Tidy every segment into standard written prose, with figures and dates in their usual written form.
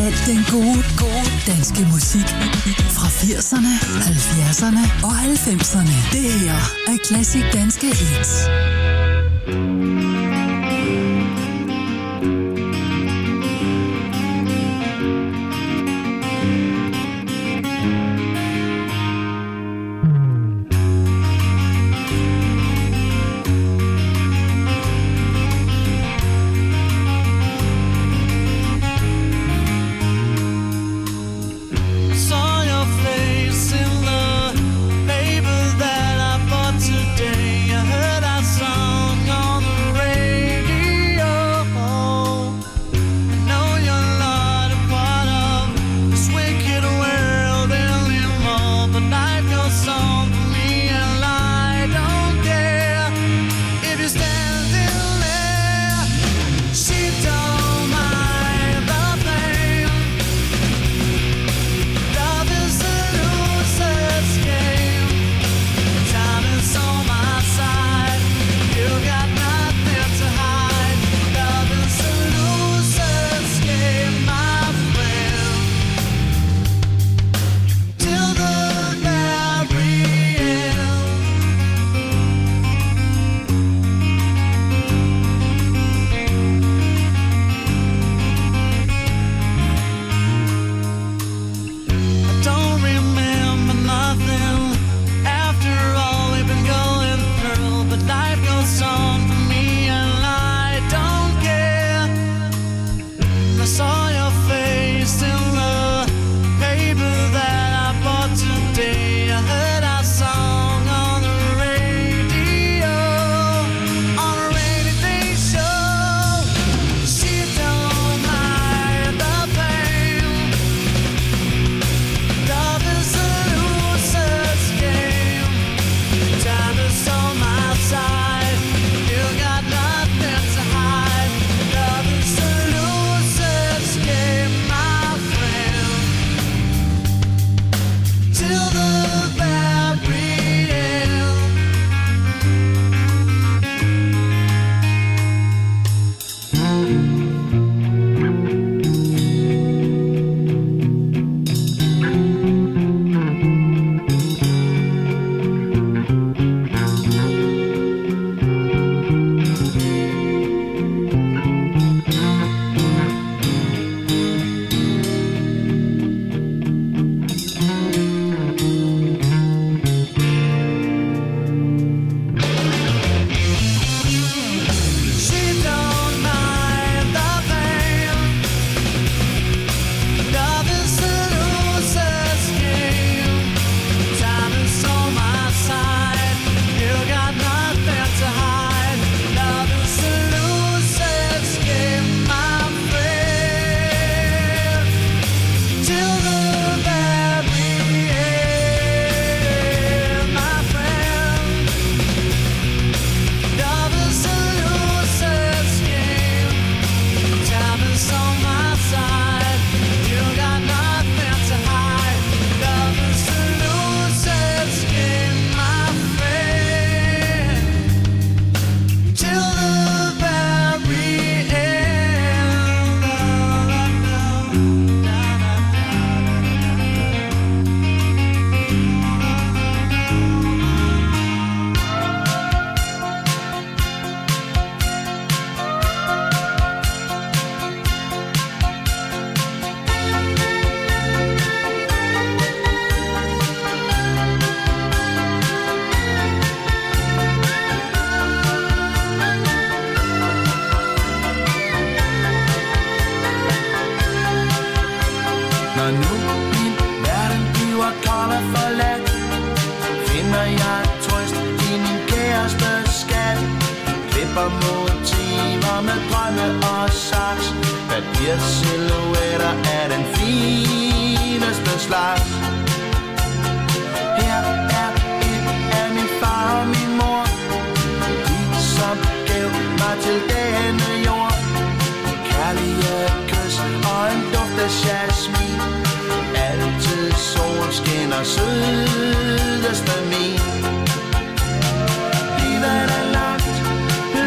Al den gode danske musik fra 80'erne, 70'erne og 90'erne. Det her er Classic Danske Hits.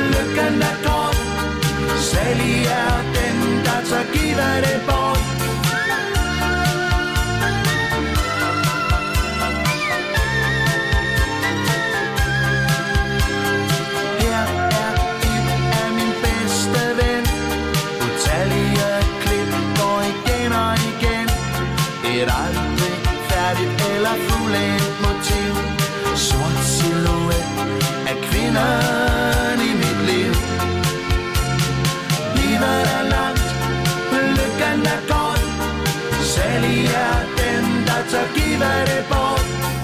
Salig er den, der tør give dig det bort. var fuld af et motiv. Sort silhuet af kvinderne i mit liv. Livet er langt, lykken er kort. Særlig er den, der tør give det bort.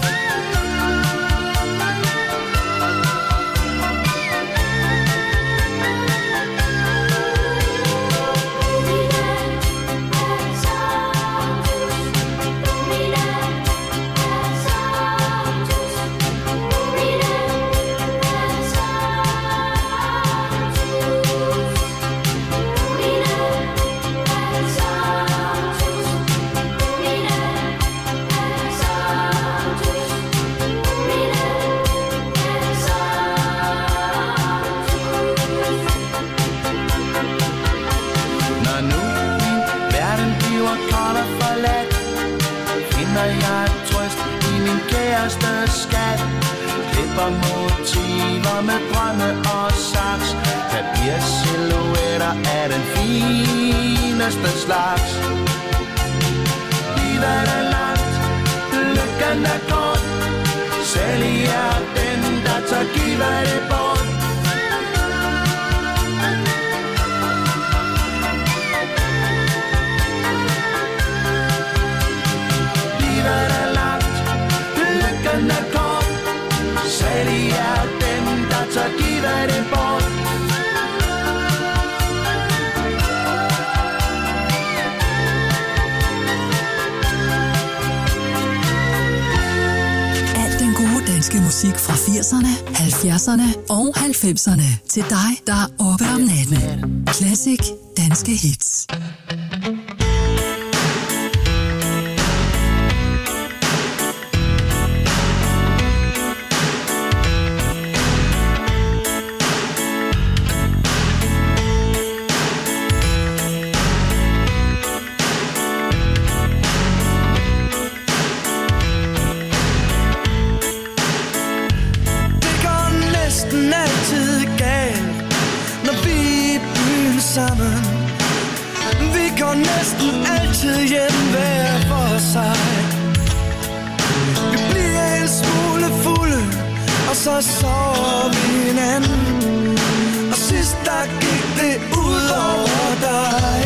Motiver med drømme og saks. Papirsilhuetter er den fineste slags. Livet er langt, lykken er kort. Særlig er den, der tør give det bort. Livet er langt, lykken er kort. Særlig er den, der tør give det bort. Al den gode danske musik fra 80'erne, 70'erne og 90'erne. Til dig, der er oppe om natten. Classic danske hits. Sammen. Vi går næsten altid hjem hver for sig. Vi bliver en smule fulde, og så sover vi hinanden. Og sidst der gik det ud over dig.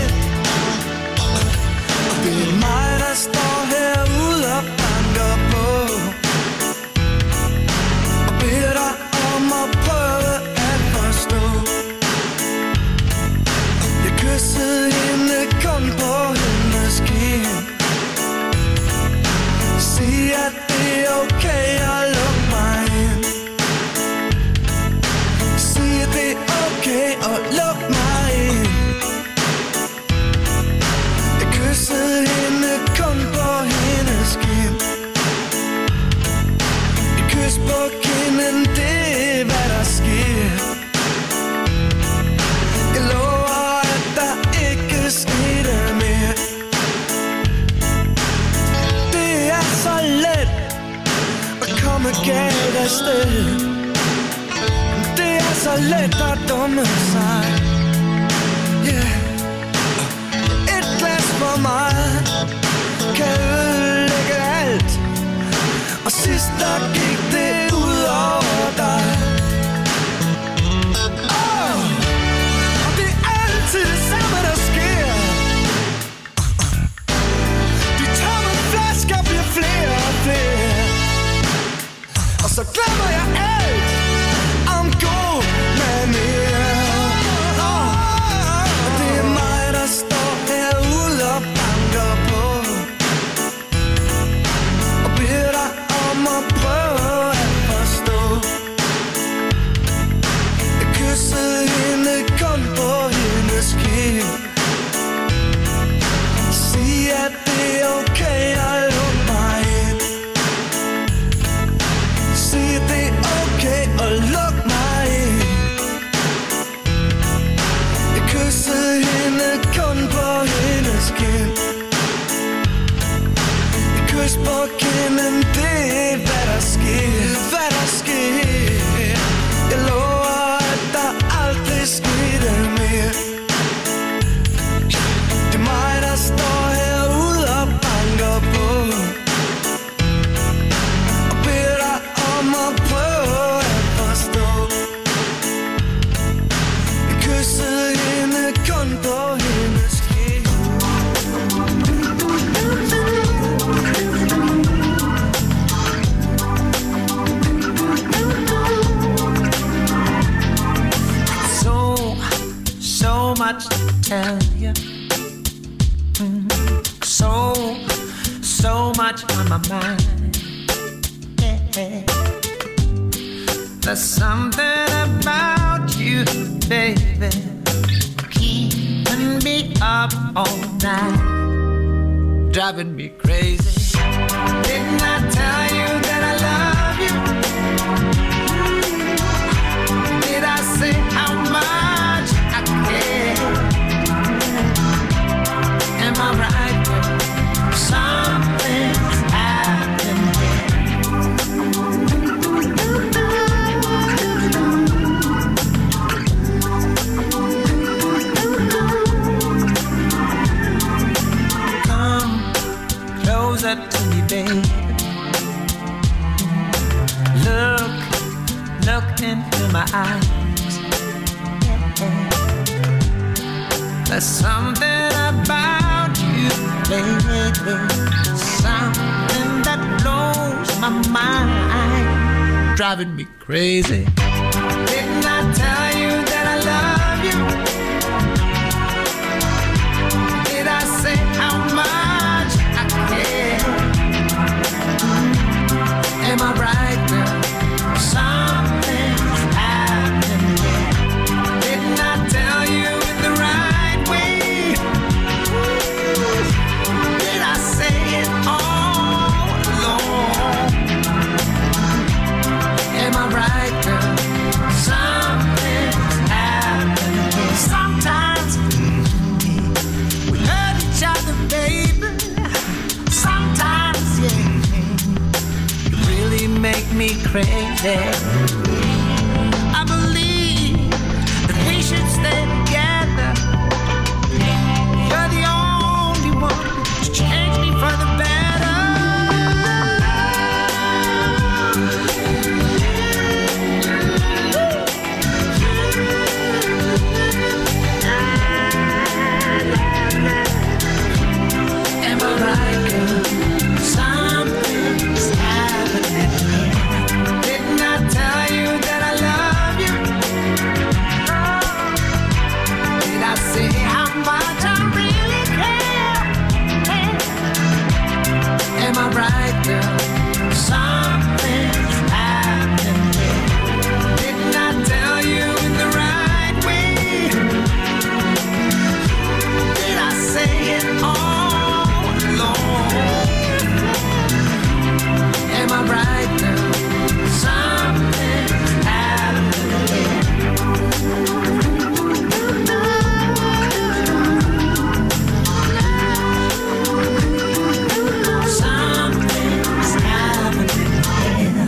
Og det er mig, der står herude og banker på og beder dig om at prøve at forstå. Kyssede hende kun på hendes kind. Sig at det er okay at lukke mig ind. Sig at det er okay at lukke mig ind. So much on my mind. Yeah. There's something about you, baby, keeping me up all night, driving me crazy. Didn't I tell you that I love you? Did I say how much I care? Am I right? Something's happening here. Come closer to me, baby. Look into my eyes. There's something about you lately, something that blows my mind, driving me crazy. Didn't I tell you that I love you? Did I say how much I care? Am I right, girl? Something's happening here. Didn't I tell you in the right way? Did I say it all along? Am I right, girl? Something's happening here. Sometimes we hurt each other, baby. Sometimes, yeah, you really make me crazy. I believe that we should stay together. You're the only one to change me for the better. Am I right, girl? Something's happening here. Didn't I tell you that I love you? Did I say how much I really care? Am I right, girl? Something's happening here. Didn't I tell you in the right way? Did I say it all along? Am I right, girl? Something's happening here. Something's happening here.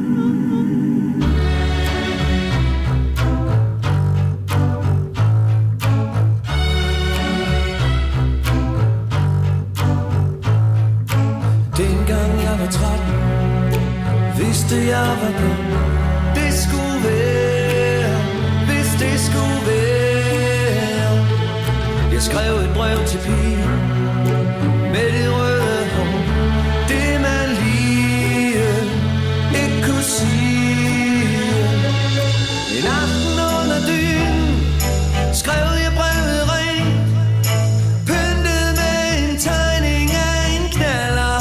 Dengang jeg var 13, vidste jeg var dum. Det skulle være, hvis det skulle være. Jeg skrev et brev til pigen med det røde hår. Det man lige ikke kunne sige. En aften under dynen skrev jeg brevet rent, pyntet med en tegning af en knaller.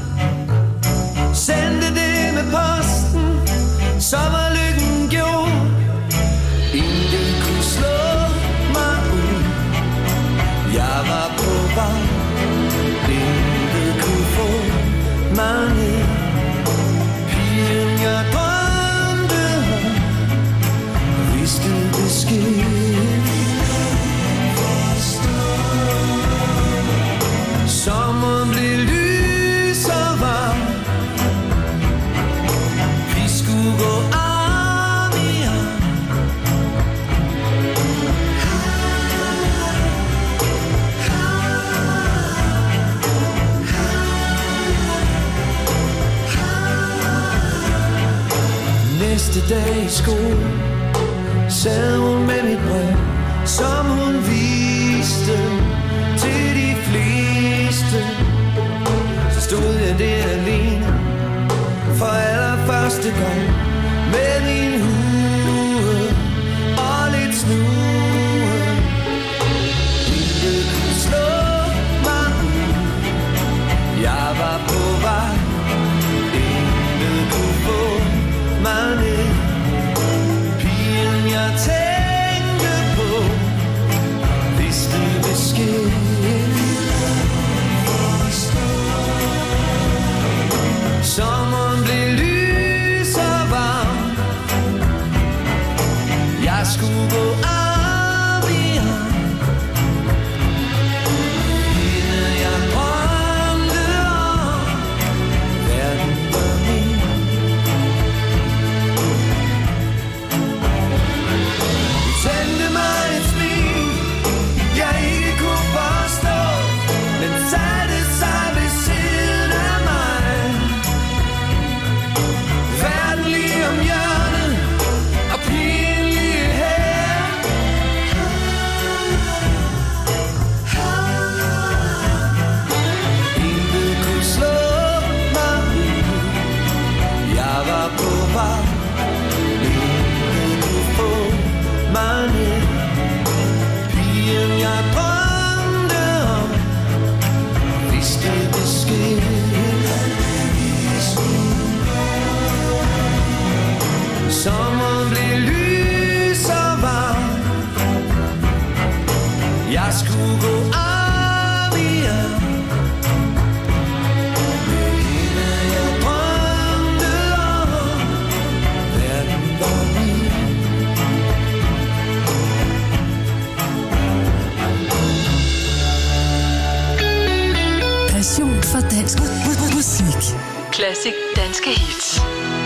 Sendte det med posten, så var lykken gjort. Intet kunne slå mig ud. Jeg var på vej. Intet kunne få mig ned. Pigen jeg drømte om, vidste besked. Sommeren blev lys og varm. Vi skulle gå arm i arm. Næste dag i skole sad hun med mit brev, som hun viste til de fleste. Så stod jeg der alene for allerførste gang med min hue og lidt snue. Intet kunne slå mig passion for dansk musik. Classic danske hits.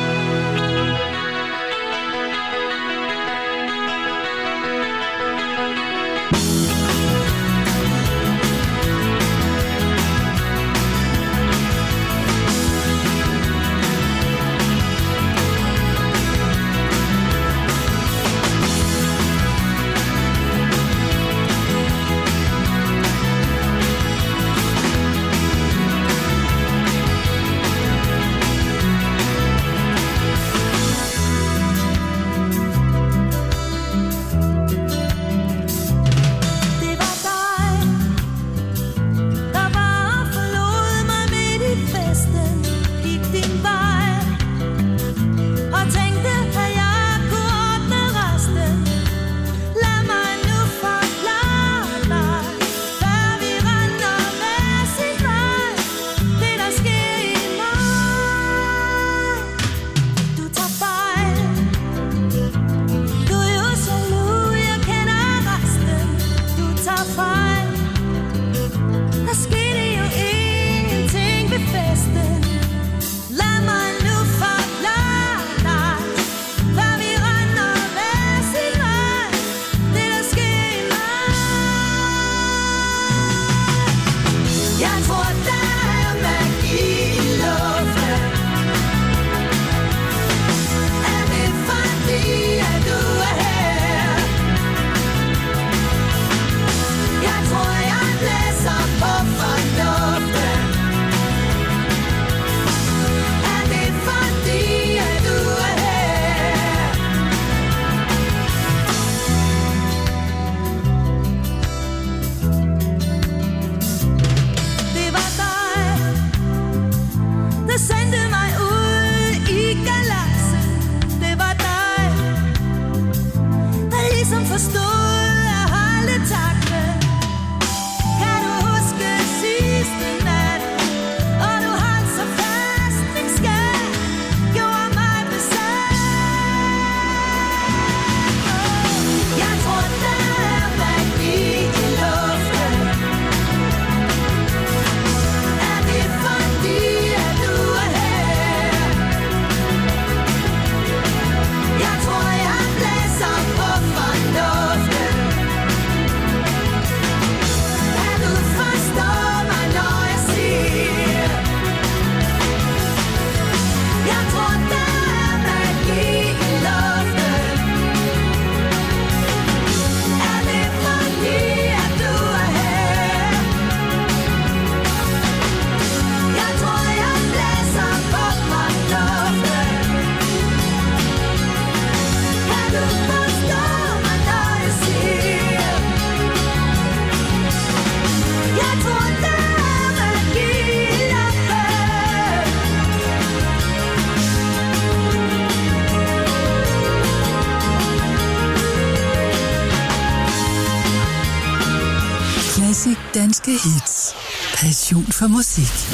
Danske hits. Passion for musik.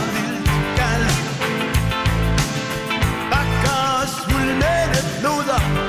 Vakker, svulmende floder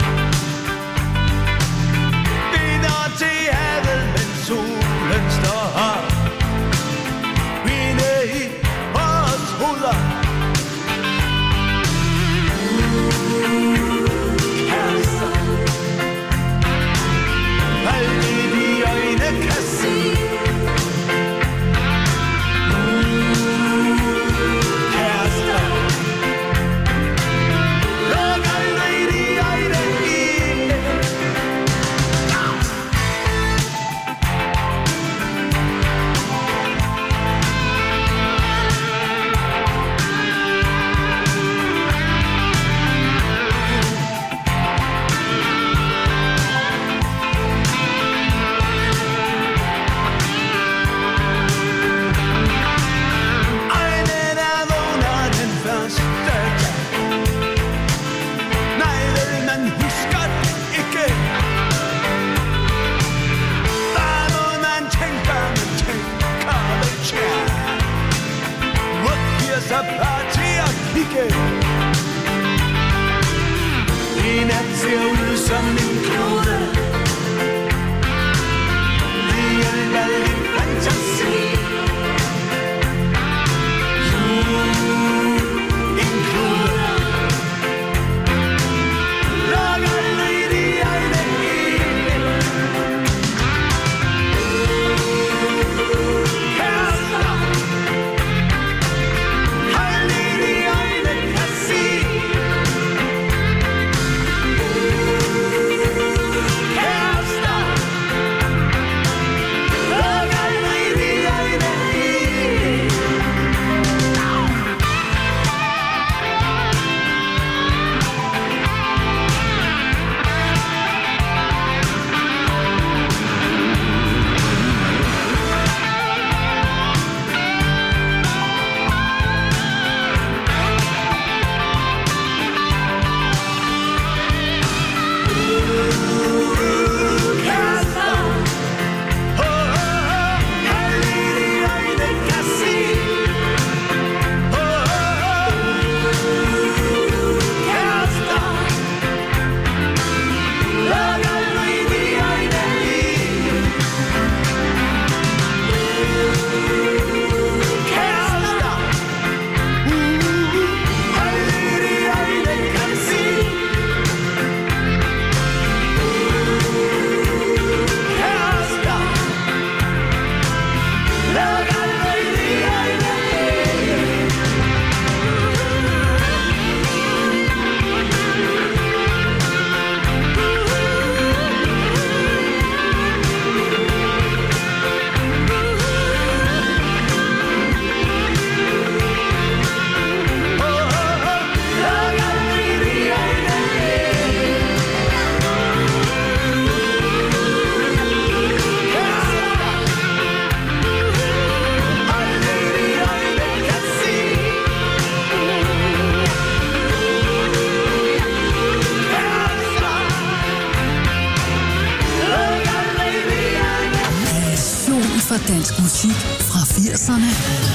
musik fra 80'erne,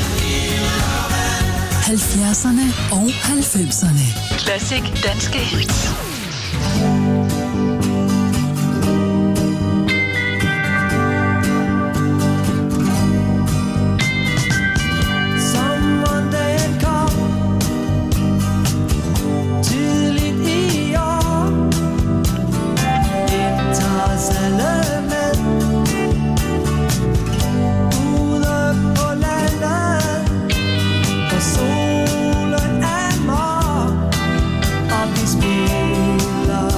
70'erne og 90'erne. Classic danske hits. Solen er mørk, og vi spiller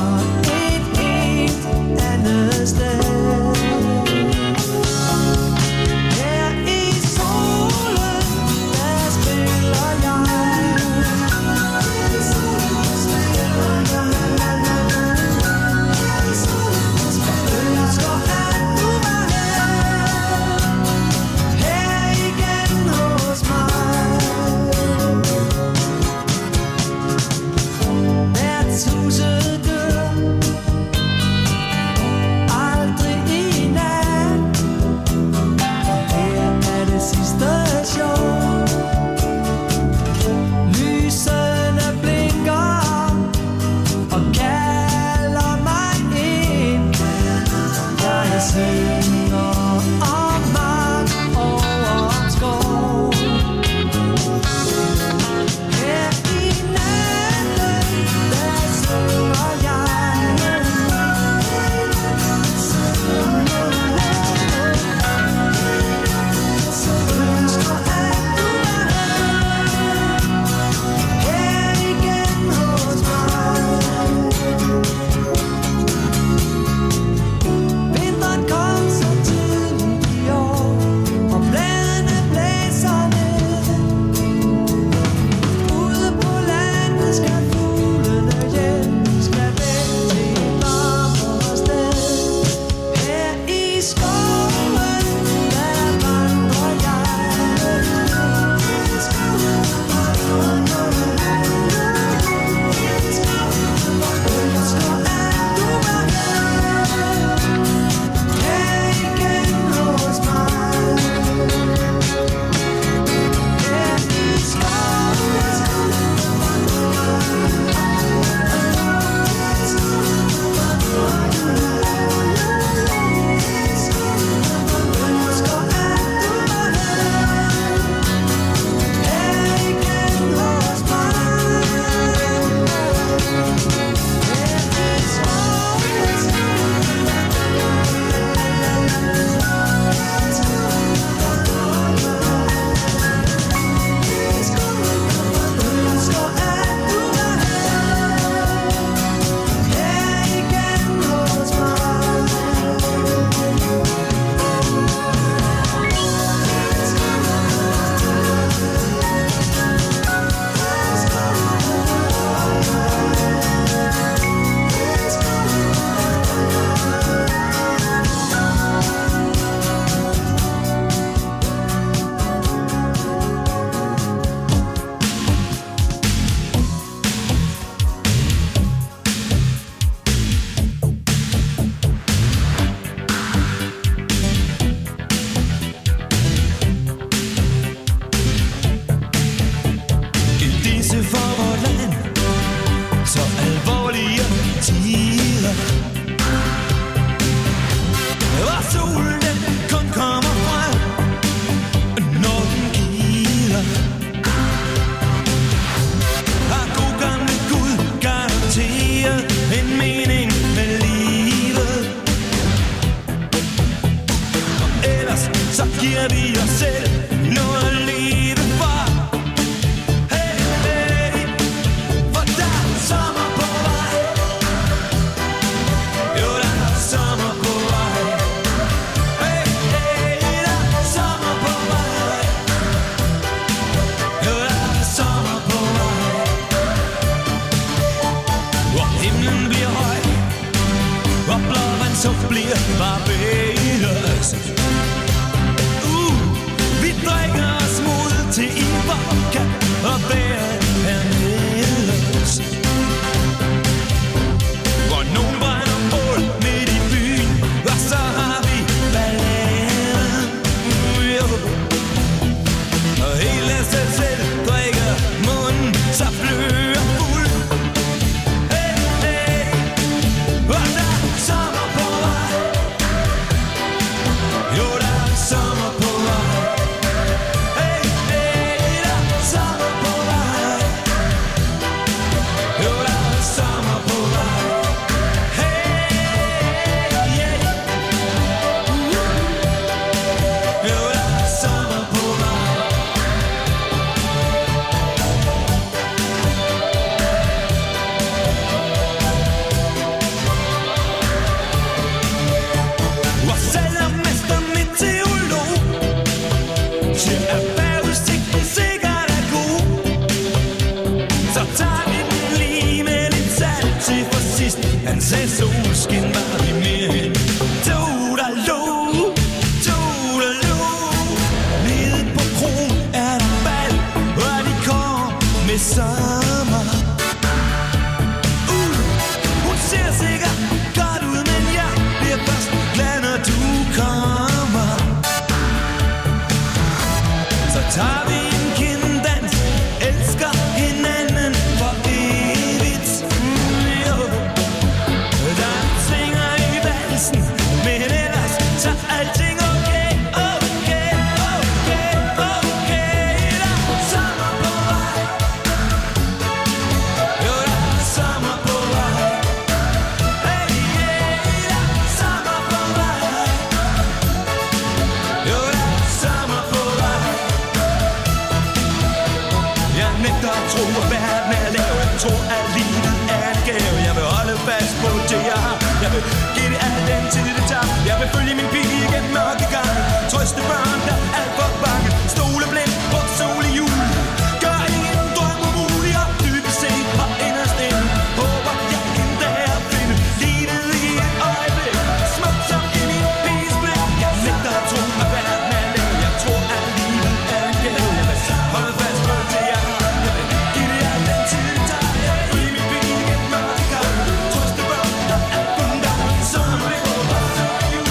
tror at livet er en gave. Jeg vil holde fast på det jeg har. Jeg vil give det al den tid det tager. Jeg vil følge min pige gennem mørke gange. Trøste børn der er alt for bange. Stole blind på sol i jul. Gør ingen drøm umulig. Og dybest set og inderst inde håber jeg en dag at finde livet i et øjeblik. Smukt som i min piges blik. Jeg nægter at tro at verden er lav. Jeg tror at livet er en gave. Jeg vil holde fast på det jeg har. Jeg vil give det al den tid det tager. Jeg vil følge min pige gennem mørke gange. Trøste børn der er kun gang. Sommerblik og sol i jul.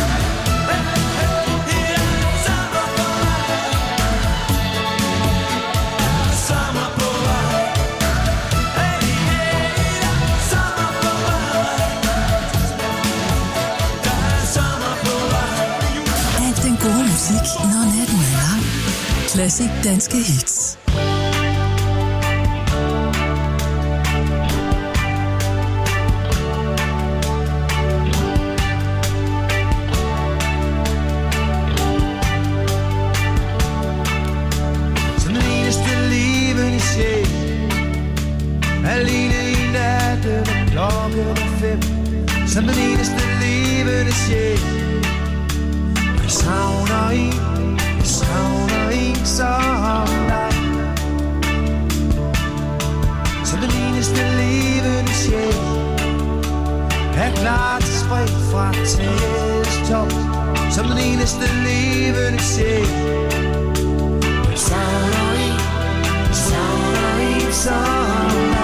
Sommer på vej. Sommer på vej. Der er sommer på vej. Alt den gode musik, når natten er lang. Classic danske hits. Som den eneste levende sjæl. Alene i natten og klokken er 5. Som den eneste levende sjæl. Jeg savner en som dig. Som den eneste levende sjæl. Er klar til spring fra tagets top. Som den eneste levende sjæl. Jeg savner en som dig.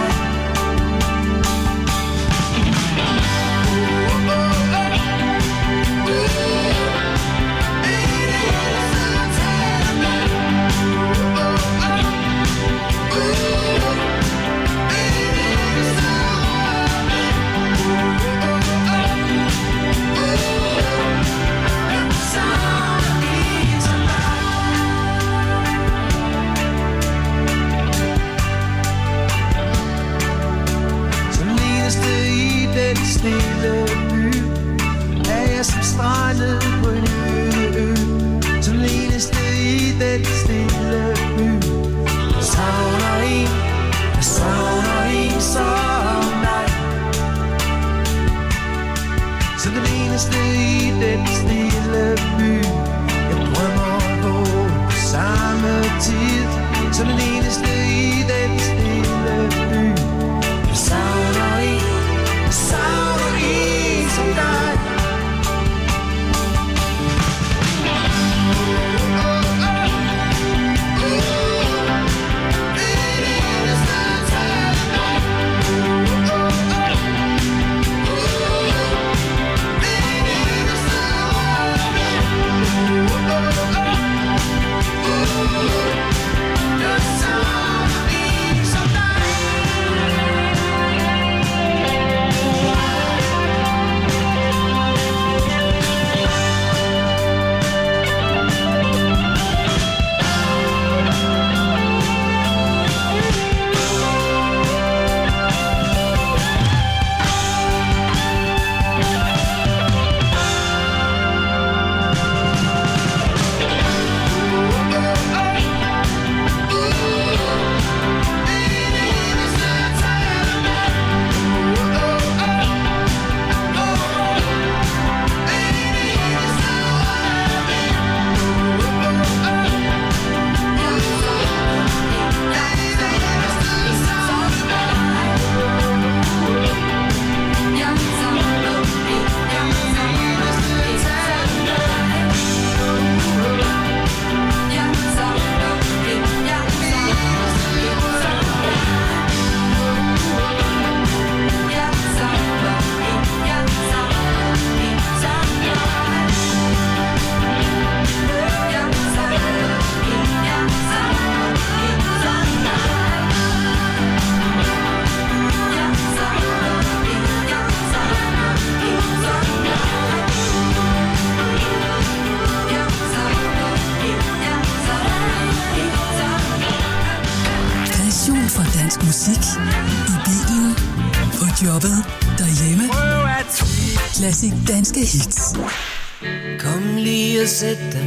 Stille by er jeg som strandet på en ø. Som den eneste i den stille by. Jeg savner en som dig. Som den eneste i den stille by. Jeg drømmer på samme tid. Som den eneste i den stille by. Jeg savner en som dig. musik i bilen, på jobbet, derhjemme. Classic danske hits. Kom lige og sæt dig.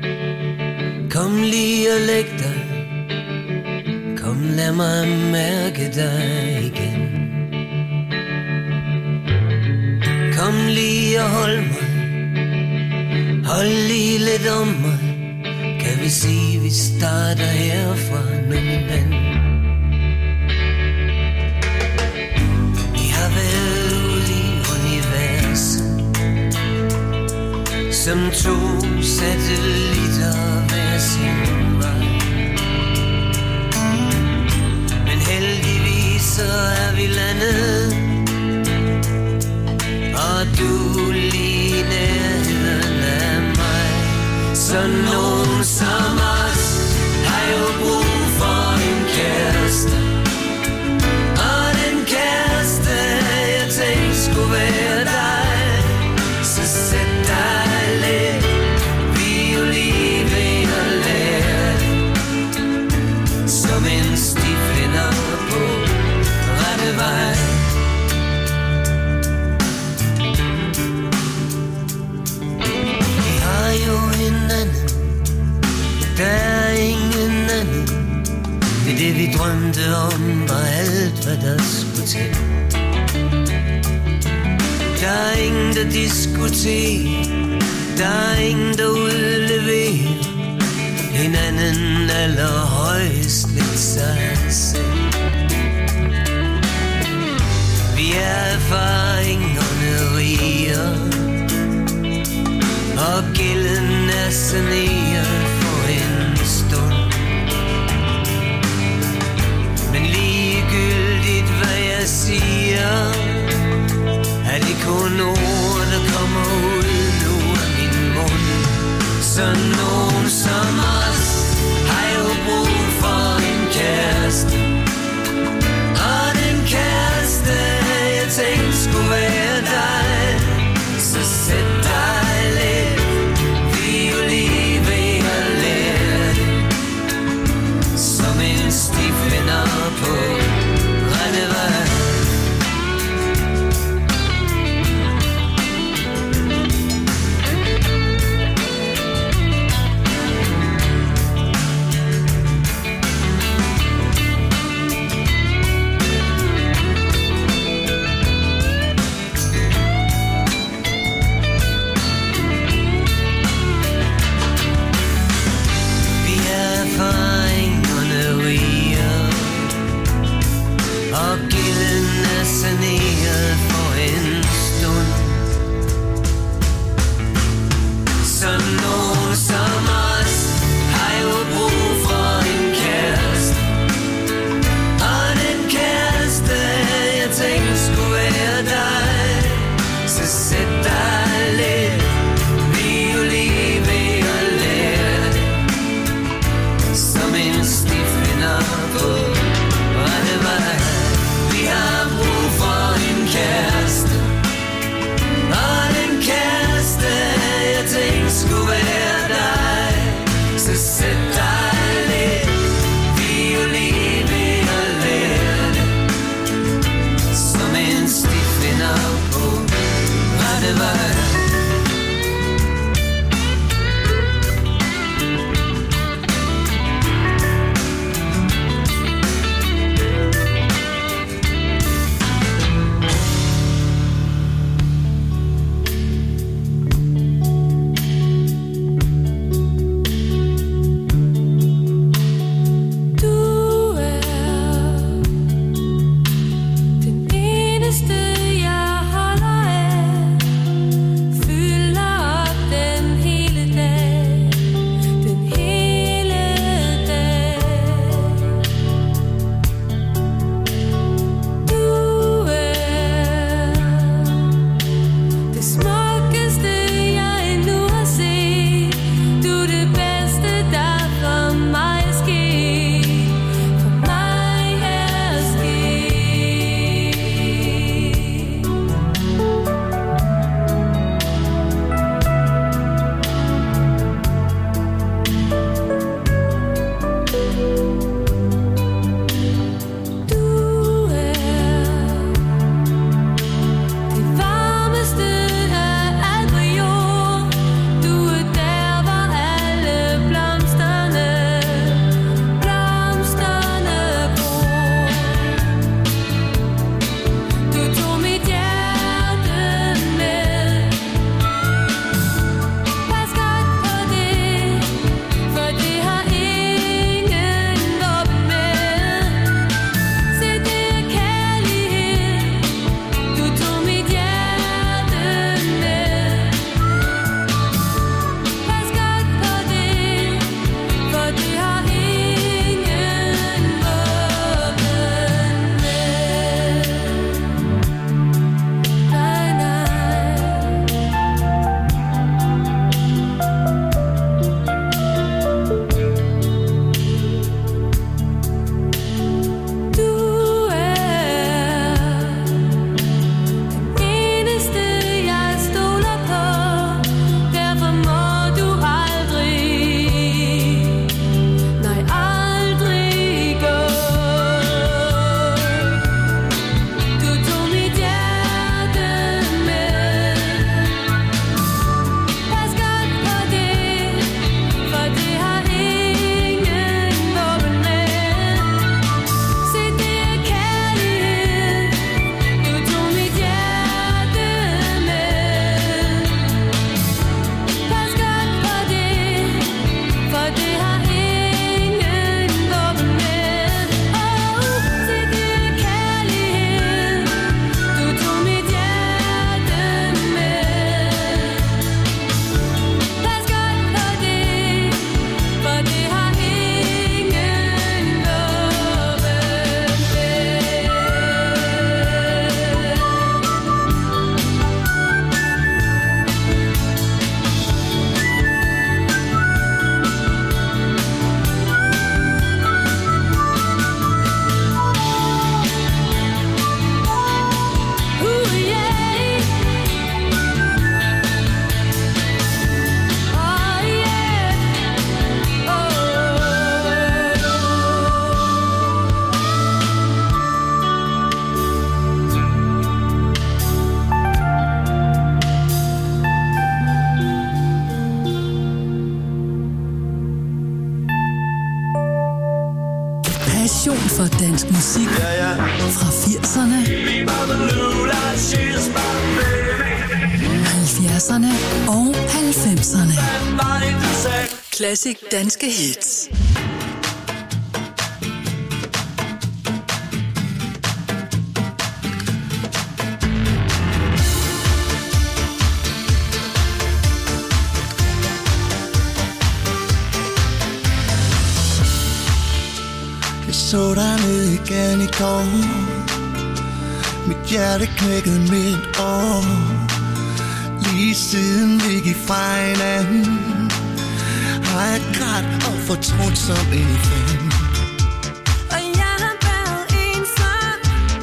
Kom lige og læg dig. Kom lad mig mærke dig igen. lidt om mig, kan vi sige, vi starter herfra nu, min ven. Vi har været ude i universet som to satellitter hver sin vej. Men heldigvis så er vi landet, og du lige nærheden af mig. Så nogen som os har jo brug for en kæreste, og den kæreste jeg tænkte skulle være dig. Så sæt dig lidt, vi er jo lige ved at lære det, som en stifinder på rette vej. Vi har jo hinanden, der er ingen anden. Det er det vi drømte om, og alt hvad der skulle til. Der er ingen der diskuterer, der er ingen der udleverer hinanden allerhøjst lidt sig selv. Vi er erfaringerne riger, og gælden er saneret for en stund. Men ligegyldigt hvad jeg siger, er det kun ord, der kommer ud nu af min mund. Så nogen som os har jo brug for en kæreste, og den kæreste jeg tænkte skulle være dig. Så sæt dig lidt, vi er jo lige ved at lære det, som en stifinder på rette vej. Fra 80'erne, 70'erne og 90'erne. Classic danske hits. Jeg så dig ned i gaden i går. Mit hjerte knækkede midt år. Lige siden vi gik fra hinanden, har jeg grædt og fortrudt som en fan. Og jeg har været ensom,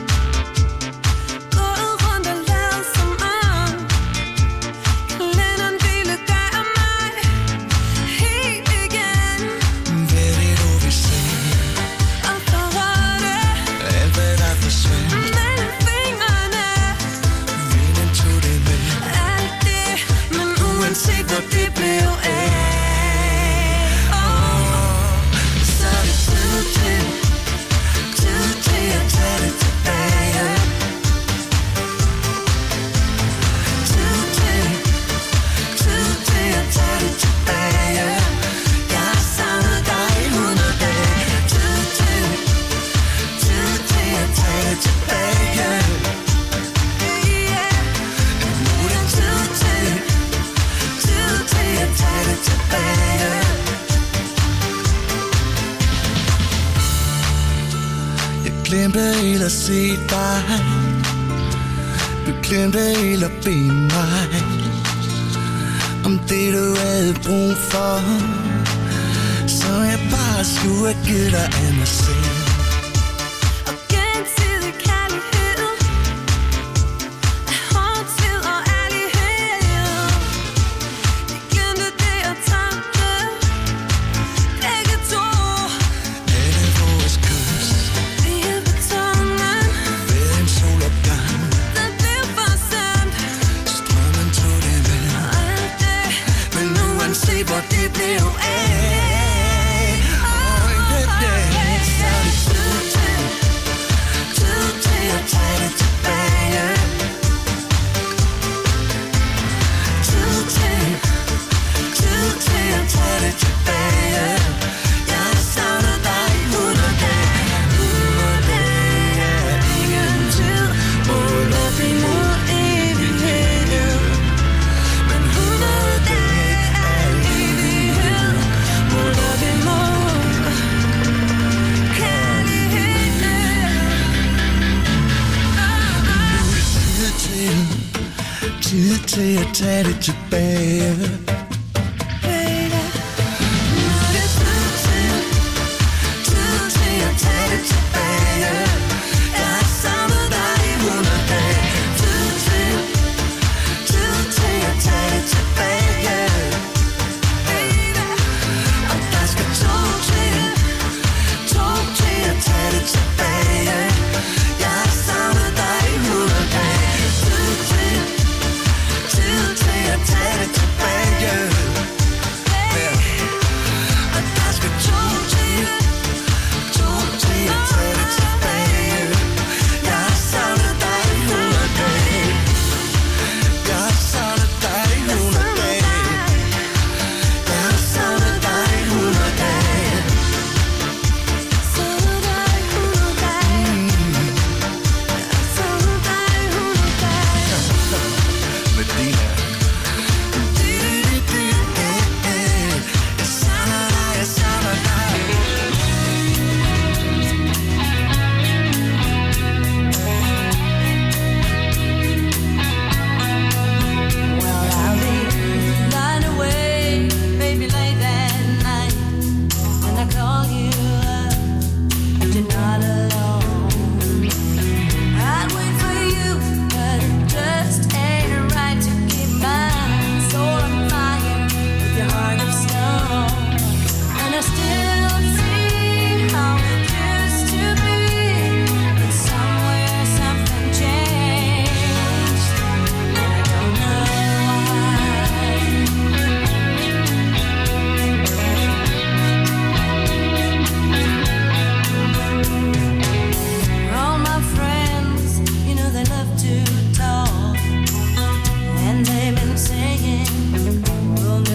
gået rundt og lavet som om kalenderen ville gøre mig helt igen. Hvad er det du vil se? Og forrådte Alt hvad der forsvandt, mellem fingrene. vinden tog det med. Alt det, men uanset hvor det blev af, så er det tid til at tage det tilbage. Tid til at tage det tilbage. Jeg har savnet dig i 100 dage. Tid til at tage det tilbage. Nu er det tid til at tage det tilbage. Jeg glemte helt at se dig. Du glemte helt at bede mig om det du havde brug for, så jeg bare skulle have givet dig af mig selv. Og gensidig kærlighed er hårdtid og ærlighed. Vi glemte det og tabte begge to. Alle vores kys Lige på tungen, ved en solopgang, der blev for sandt. strømmen tog det med. Og alt det, Men uanset hvor det blev af, så er det tid til at tage det tilbage. Tid til at tage det tilbage. Jeg har savnet dig i 100 dage. 100 dage er ingen tid. Mål op imod evighed. Men 100 dage er evighed. Mål op imod kærlighed. tid til at tage det tilbage. Baby, nu er det tid til at tage det tilbage. Jeg har savnet dig i 100 dage. Tid til at tage det tilbage. Baby, og der skal tog til at tage det tilbage. Jeg har savnet dig i 100 dage. Tid til at tage det tilbage.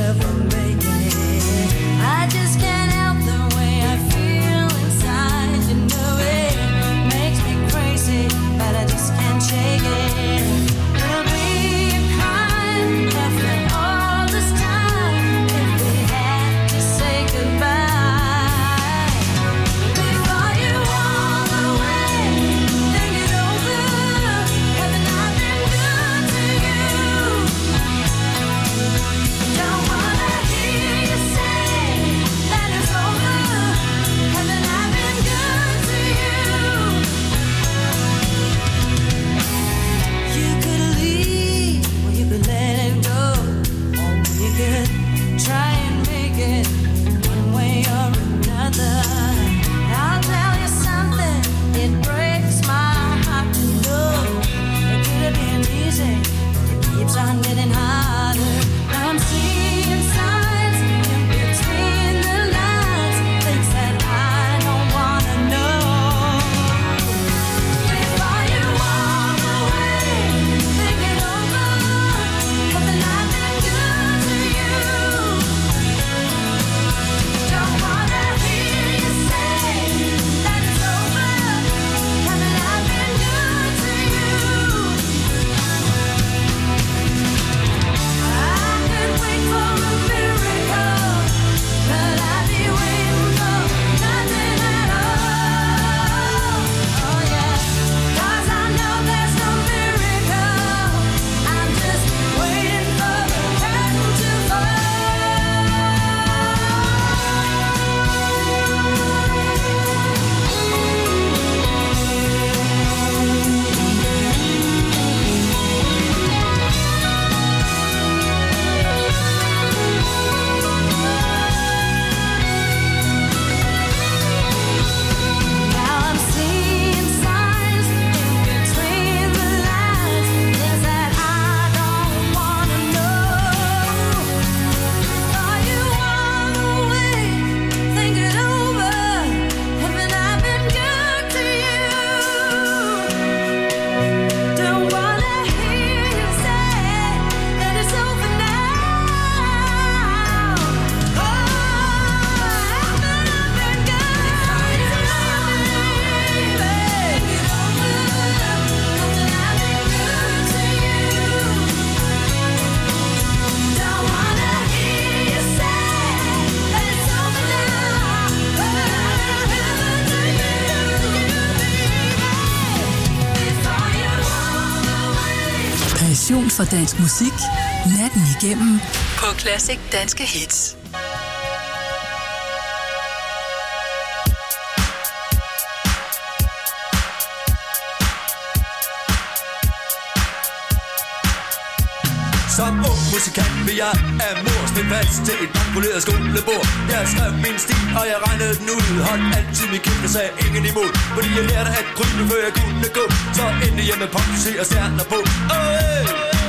ever make it. I just can't help the way I feel inside. You know it makes me crazy, but I just can't shake it. It'll be a crime after all this time if we had to say goodbye. Before you walk away, think it over. Haven't I been good to you? Don't wanna hear you say that it's over. Haven't I been good to you? You could leave, or you could let it go, or you could try and make it one way or another. I'll tell you something, it breaks my heart to know it could have been easy. It keeps on getting harder. Now I'm seeing signs in between the lines, things that I don't wanna know. Before you walk away, think it over. Haven't I been good to you? Don't wanna hear you say that it's over. Haven't I been good to you? I could wait for a miracle, but I'd be waiting for nothing at all. Oh yeah, 'cause I know there's no miracle. I'm just waiting for the curtain to Now I'm seeing signs in between the lines, things that I don't wanna know. Before you walk away, think it over. Haven't I been good to you? Don't wanna hear you say that it's over now. Oh, haven't I been good to you, baby? Haven't I been good to you? Don't wanna hear you say that it's over now. Oh, haven't I been good to you, baby? Before you walk away. Passion for dansk musik. Natten igennem på Classic Danske Hits. Som ung musikant vil jeg af mor stille fast til et bankpoleret skolebord. Jeg skrev min stil, og jeg regnede den ud. Holdt altid min kæft, og sagde ingen imod. Fordi jeg lærte at krybe, før jeg kunne gå. Så endte jeg med pop, og stjerner på. Hey!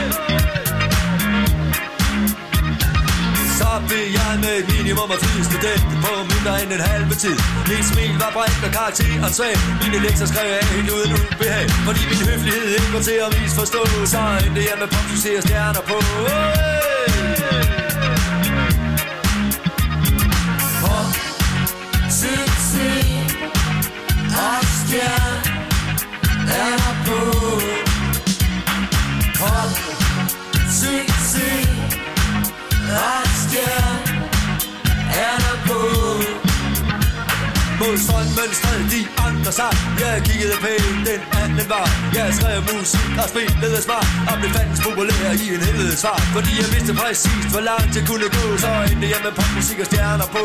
Så blev jeg med et minimum af tid student på mindre end en halve tid. Mit smil var bredt og karakteren svag. Mine lektier skrev jeg helt uden ubehag. Fordi min høflighed ikke var til at misforstå. Så endte jeg med pop, og stjerner på. Pop, succes og stjerner på. Pop, succes og stjerner på. Mod strømmen stred de andre sig. Jeg kiggede pænt, den anden var. Jeg skrev musik og spillede smart og blev fandens populær i en helvede svar. Fordi jeg vidste præcis, hvor langt jeg kunne gå. Så endte jeg med popmusik og stjerner på.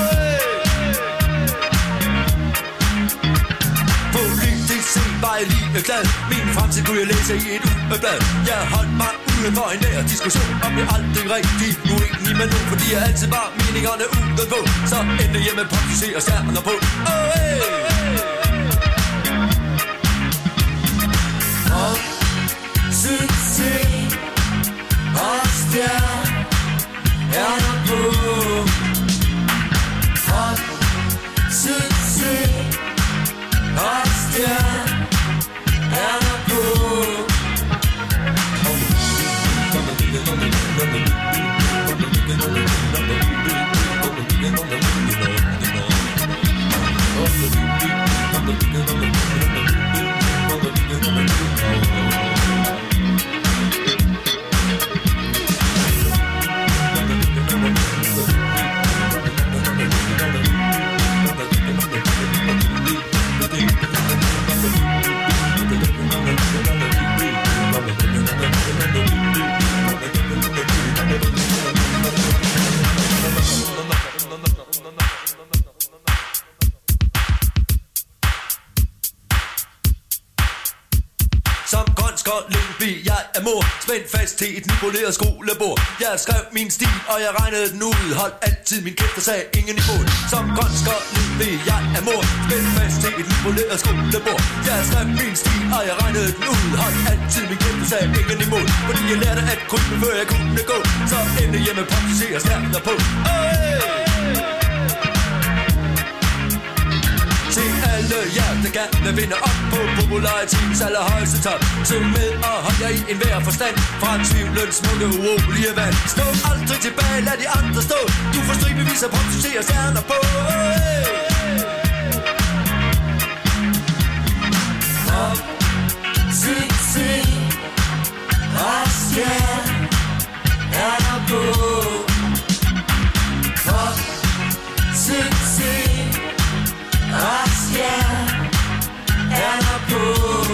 Politisk set var jeg lige glad. Min fremtid kunne jeg læse i et ugeblad. Jeg holdt mig uden for en nær diskussion og blev aldrig rigtig uenig med nogen. Fordi jeg altid var meningerne udenpå. Så endte jeg med popmusik og stjerner på. Succes og stjerner på. Succes og stjerner på. Succes kold Lyngby, jeg er mor. Spændt fast til et nypoleret skolebord. Jeg skrev min stil, og jeg regnede den ud. Holdt altid min kæft og sagde ingen i mål. Som grøn kold Lyngby, jeg er mor. Spændt fast til et nypoleret skolebord. Jeg skrev min stil, og jeg regnede den ud. Holdt altid min kæft og sagde ingen i mål. Fordi jeg lærte at krybe, før jeg kunne gå. Så endte hjemme praktiserer stærkere på. Til alle jer, der gerne vinder op på popularitetens allerhøjeste top. Syng med og hold jer i enhver forstand. Fra tvivlens smukke urolige vand. Stå aldrig tilbage, lad de andre stå. Du får stribevis af praktiserer stjerner på. Op til og stjern er der på. Op til og stjern er der på.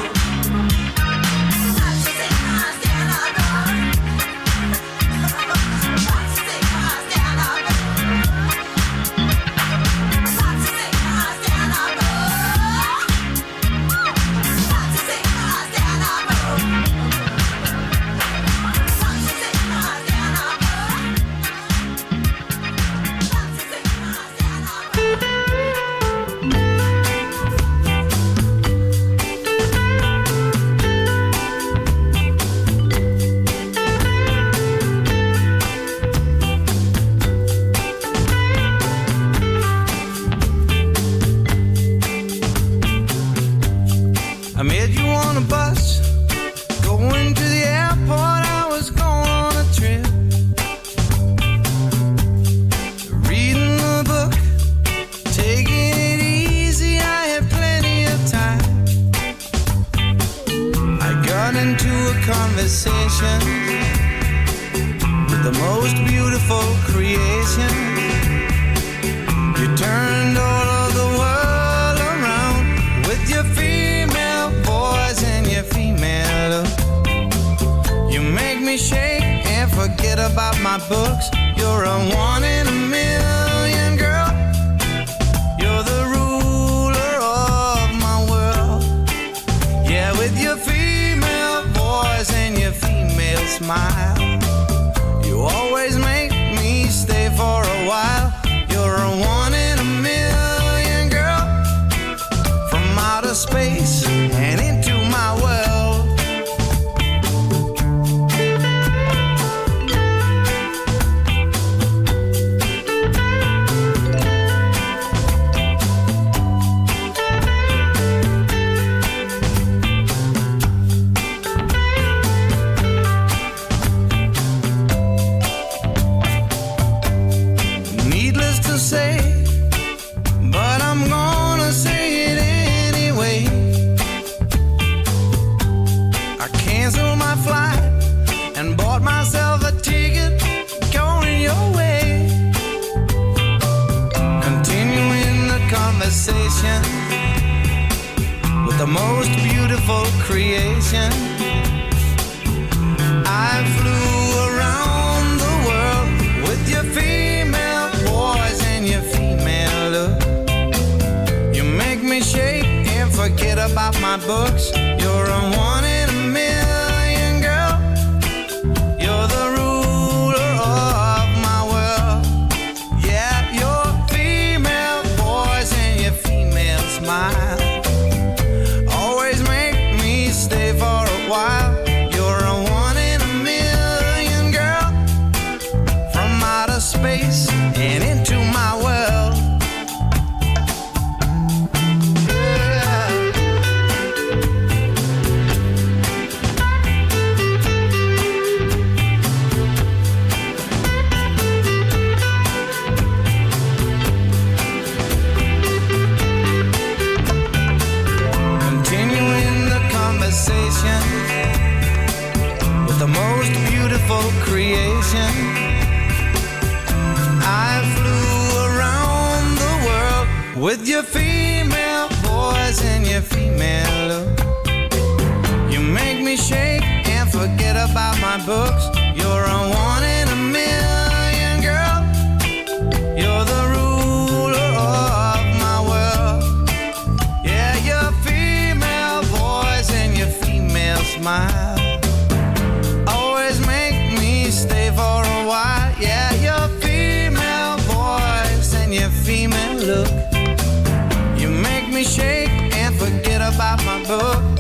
Conversation with the most beautiful creation. You turned all of the world around with your female voice and your female look. You make me shake and forget about my books. You're a one in a million, girl. You're the ruler of my world. Yeah, with your voice and your female smile, you always make me stay for a while. You're a one in a million, girl, from outer space and into my world. With the most beautiful creation, I flew around the world with your female voice and your female look. You make me shake and forget about my books. You're a one in a million, girl. You're the ruler of my world. Yeah, your female voice and your female smile always make me stay for a while. You're a one in a million, girl, from outer space and into my world. With the most beautiful creation, I flew around the world with your female voice and your female look. You make me shake and forget about my books. You're a one in a million, girl. You're the ruler of my world. Yeah, your female voice and your female smile me shake and forget about my book.